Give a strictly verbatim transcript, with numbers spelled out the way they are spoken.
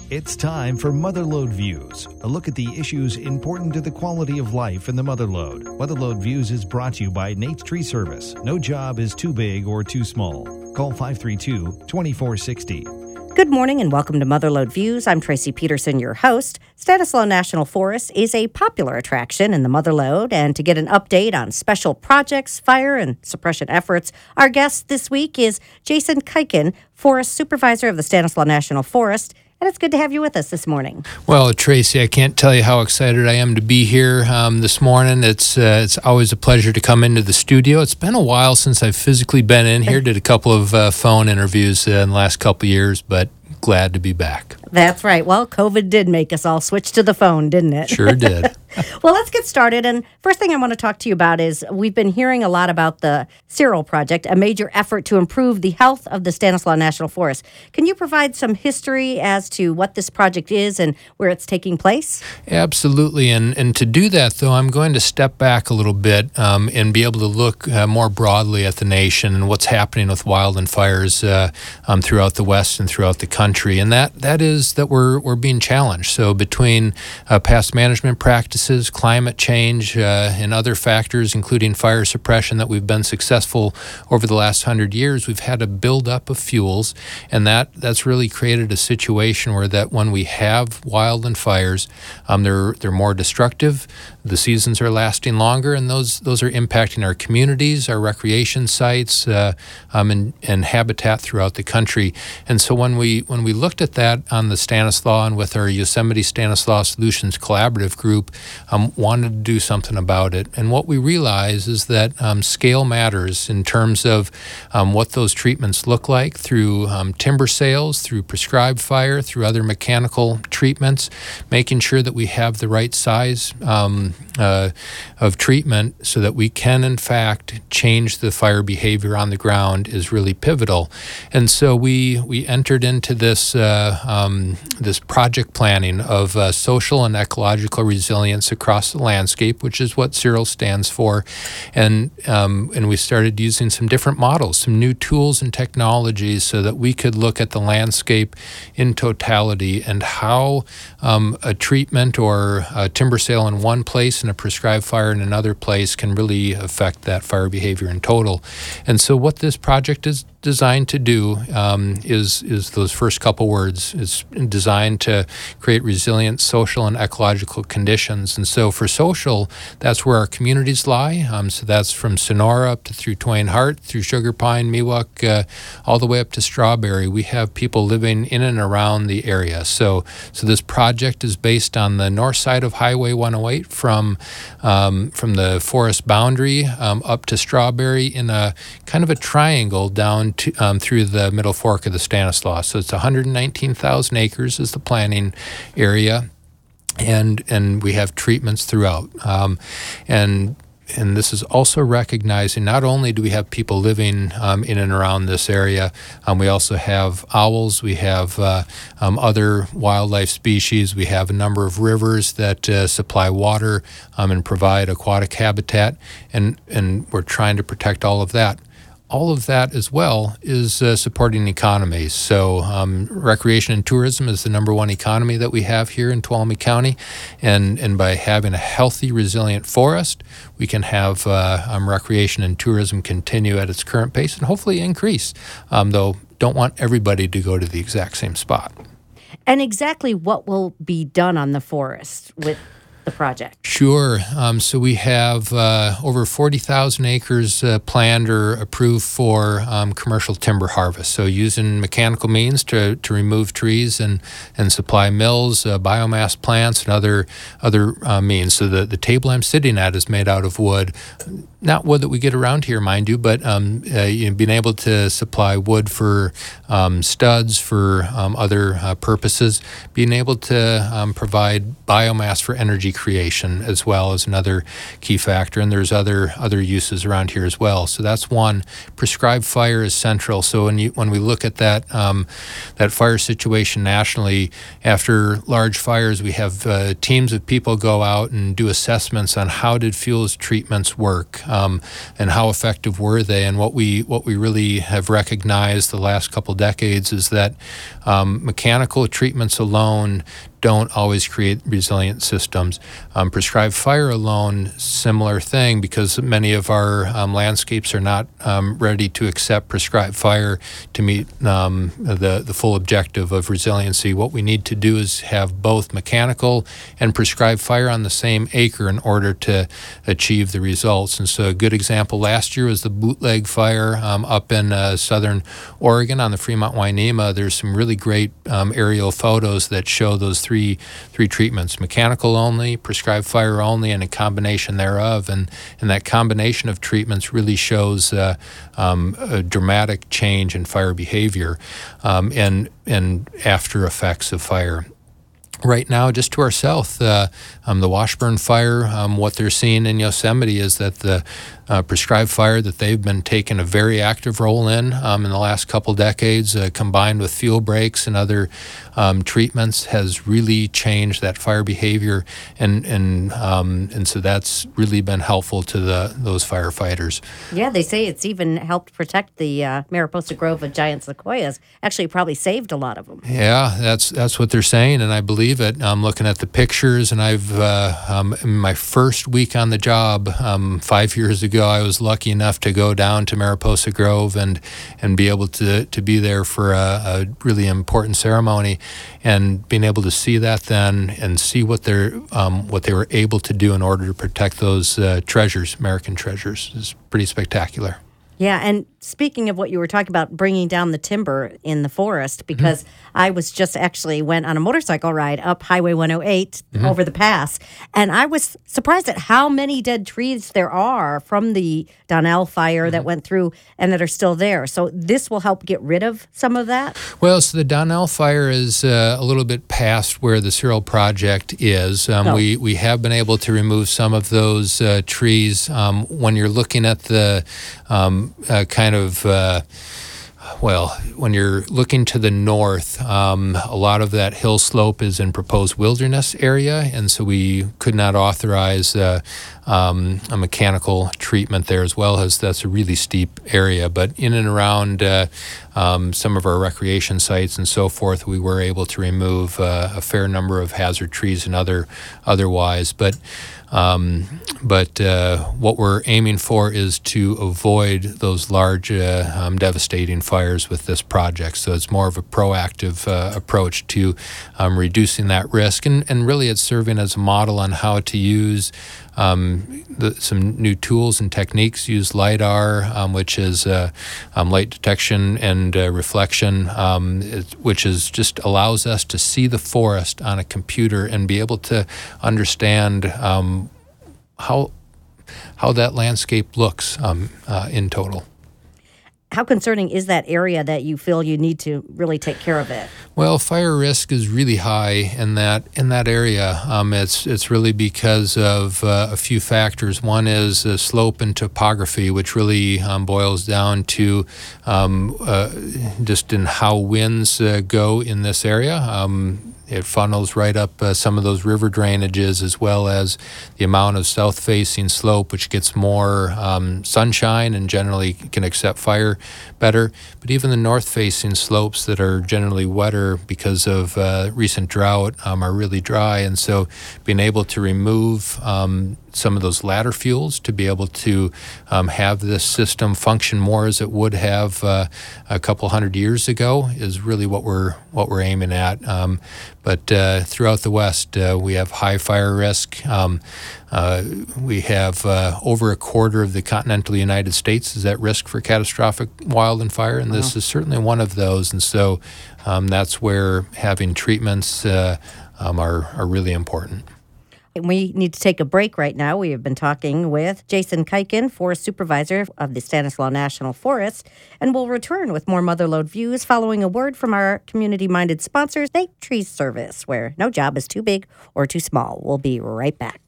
It's time for Motherlode Views, a look at the issues important to the quality of life in the Motherlode. Motherlode Views is brought to you by Nate's Tree Service. No job is too big or too small. Call five three two, two four six zero. Good morning and welcome to Motherlode Views. I'm Tracy Peterson, your host. Stanislaus National Forest is a popular attraction in the Motherlode, and to get an update on special projects, fire, and suppression efforts, our guest this week is Jason Kuiken, Forest Supervisor of the Stanislaus National Forest. And it's good to have you with us this morning. Well, Tracy, I can't tell you how excited I am to be here um, this morning. It's uh, it's always a pleasure to come into the studio. It's been a while since I've physically been in here. Did a couple of uh, phone interviews uh, in the last couple of years, but glad to be back. That's right. Well, COVID did make us all switch to the phone, didn't it? Sure did. Well, let's get started. And first thing I want to talk to you about is we've been hearing a lot about the Cyril Project, a major effort to improve the health of the Stanislaus National Forest. Can you provide some history as to what this project is and where it's taking place? Absolutely. And and to do that, though, I'm going to step back a little bit um, and be able to look uh, more broadly at the nation and what's happening with wildfires uh, um, throughout the West and throughout the country. And that that is that we're, we're being challenged. So between uh, past management practices, climate change, uh, and other factors, including fire suppression, that we've been successful over the last hundred years, we've had a buildup of fuels, and that that's really created a situation where that when we have wildfires, um, they're they're more destructive. The seasons are lasting longer, and those those are impacting our communities, our recreation sites, uh, um, and, and habitat throughout the country. And so when we when we looked at that on the Stanislaus and with our Yosemite Stanislaus Solutions Collaborative Group, um, wanted to do something about it. And what we realize is that um, scale matters in terms of um, what those treatments look like through um, timber sales, through prescribed fire, through other mechanical treatments, making sure that we have the right size um, uh, of treatment so that we can, in fact, change the fire behavior on the ground is really pivotal. And so we we entered into this uh, um, this project planning of uh, social and ecological resilience across the landscape, which is what Cyril stands for, and um, and we started using some different models, some new tools and technologies, so that we could look at the landscape in totality and how um, a treatment or a timber sale in one place and a prescribed fire in another place can really affect that fire behavior in total. And so what this project is designed to do um, is is those first couple words. It's designed to create resilient social and ecological conditions. And so for social, that's where our communities lie. Um, so that's from Sonora up to through Twain Harte, through Sugar Pine, Miwok, uh, all the way up to Strawberry. We have people living in and around the area. So so this project is based on the north side of Highway one oh eight from um, from the forest boundary um, up to Strawberry in a kind of a triangle down to, um, through the middle fork of the Stanislaus. So it's one hundred nineteen thousand acres is the planning area, and and we have treatments throughout. Um, and And this is also recognizing not only do we have people living um, in and around this area, um, we also have owls, we have uh, um, other wildlife species, we have a number of rivers that uh, supply water um, and provide aquatic habitat, and, and we're trying to protect all of that. All of that as well is uh, supporting economies. So um, recreation and tourism is the number one economy that we have here in Tuolumne County. And, and by having a healthy, resilient forest, we can have uh, um, recreation and tourism continue at its current pace and hopefully increase, um, though don't want everybody to go to the exact same spot. And exactly what will be done on the forest with the project? Sure. Um, so we have uh, over forty thousand acres uh, planned or approved for um, commercial timber harvest. So using mechanical means to, to remove trees and, and supply mills, uh, biomass plants, and other other uh, means. So the, the table I'm sitting at is made out of wood. Not wood that we get around here, mind you, but um, uh, you know, being able to supply wood for um, studs, for um, other uh, purposes, being able to um, provide biomass for energy creation as well as another key factor. And there's other other uses around here as well. So that's one. Prescribed fire is central. So when you when we look at that um, that fire situation nationally, after large fires, we have uh, teams of people go out and do assessments on how did fuels treatments work. um, and how effective were they? And what we what we really have recognized the last couple decades is that um, mechanical treatments alone don't always create resilient systems. Um, prescribed fire alone, similar thing, because many of our um, landscapes are not um, ready to accept prescribed fire to meet um, the, the full objective of resiliency. What we need to do is have both mechanical and prescribed fire on the same acre in order to achieve the results. And so a good example last year was the bootleg fire um, up in uh, southern Oregon on the Fremont Wainema. There's some really great um, aerial photos that show those three three treatments: mechanical only, prescribed fire only, and a combination thereof. And and that combination of treatments really shows uh, um, a dramatic change in fire behavior um, and and after effects of fire. Right now, just to our south, uh, um, the Washburn fire, um, what they're seeing in Yosemite is that the uh, prescribed fire that they've been taking a very active role in um, in the last couple decades, uh, combined with fuel breaks and other um, treatments, has really changed that fire behavior, and and um, and so that's really been helpful to the those firefighters. Yeah, they say it's even helped protect the uh, Mariposa Grove of giant sequoias. Actually, probably saved a lot of them. Yeah, that's that's what they're saying, and I believe it. I'm looking at the pictures, and I've uh, um, in my first week on the job um, five years ago, I was lucky enough to go down to Mariposa Grove and and be able to to be there for a, a really important ceremony, and being able to see that then and see what they're um, what they were able to do in order to protect those uh, treasures, American treasures, is pretty spectacular. Yeah, and speaking of what you were talking about, bringing down the timber in the forest, because mm-hmm. I was just actually went on a motorcycle ride up Highway one oh eight mm-hmm. over the pass, and I was surprised at how many dead trees there are from the Donnell fire mm-hmm. that went through and that are still there. So this will help get rid of some of that? Well, so the Donnell fire is uh, a little bit past where the Cyril project is. Um, oh. We we have been able to remove some of those uh, trees. Um, when you're looking at the um, uh, kind of uh, well, when you're looking to the north, um, a lot of that hill slope is in proposed wilderness area, and so we could not authorize uh, um, a mechanical treatment there, as well as that's a really steep area. But in and around uh, um, some of our recreation sites and so forth, we were able to remove uh, a fair number of hazard trees and other otherwise. But Um, but uh, what we're aiming for is to avoid those large, uh, um, devastating fires with this project. So it's more of a proactive uh, approach to um, reducing that risk, and, and really it's serving as a model on how to use Um, the, some new tools and techniques. Use LIDAR, um, which is uh, um, light detection and uh, reflection, um, it, which is just allows us to see the forest on a computer and be able to understand um, how how that landscape looks um, uh, in total. How concerning is that area that you feel you need to really take care of it? Well, fire risk is really high in that in that area. Um, it's it's really because of uh, a few factors. One is uh, slope and topography, which really um, boils down to um, uh, just in how winds uh, go in this area. Um, It funnels right up uh, some of those river drainages, as well as the amount of south-facing slope, which gets more um, sunshine and generally can accept fire better. But even the north-facing slopes that are generally wetter because of uh, recent drought um, are really dry. And so being able to remove um, some of those ladder fuels to be able to um, have this system function more as it would have uh, a couple hundred years ago is really what we're what we're aiming at. Um, but uh, throughout the West, uh, we have high fire risk. Um, uh, we have uh, over a quarter of the continental United States is at risk for catastrophic wildland fire, and this wow. is certainly one of those. And so um, that's where having treatments uh, um, are are really important. We need to take a break right now. We have been talking with Jason Kuiken, Forest Supervisor of the Stanislaus National Forest, and we'll return with more Mother Lode Views following a word from our community-minded sponsor, Nate Tree Service, where no job is too big or too small. We'll be right back.